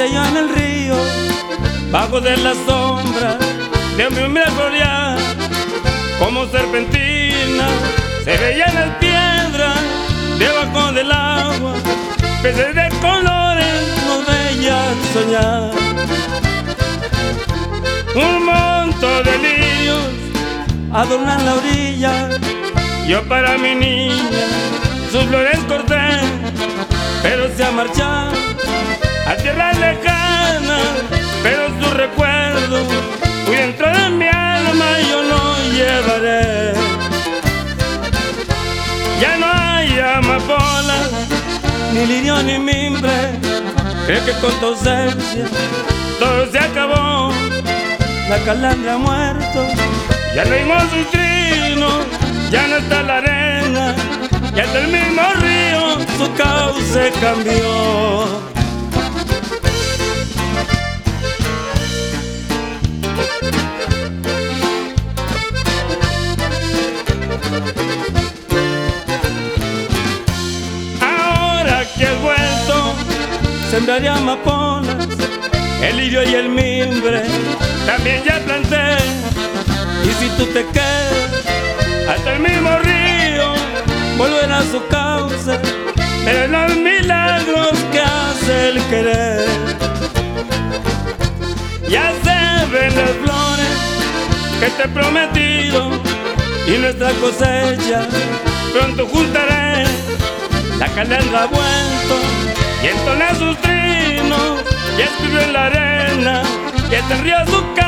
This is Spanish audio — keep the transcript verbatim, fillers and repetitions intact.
destelló en el río, bajo de la sombra de un humilde florear, como serpentina se veían las piedras debajo del agua, peces de colores nos veían soñar. Un monto de lirios adornan la orilla, yo para mi niña sus flores corté, pero se ha marchado a tierras lejanas, pero su recuerdo muy dentro de mi alma yo lo llevaré. Ya no hay amapolas, ni lirio ni mimbre, creo que con tu ausencia todo se acabó. La calandria ha muerto, ya no oímos sus trinos, ya no está la arena, ya está el mismo río, su cauce cambió. Ahora que he vuelto, sembraré amapolas, el lirio y el mimbre también ya planté. Y si tú te quedas, hasta el mismo río volverá a su cauce, pero los milagros que hace el querer. Ya se ven las flores que te he prometido, y nuestra cosecha pronto juntaré. La calandria ha vuelto y entona sus trinos, y escribió en la arena, y este río su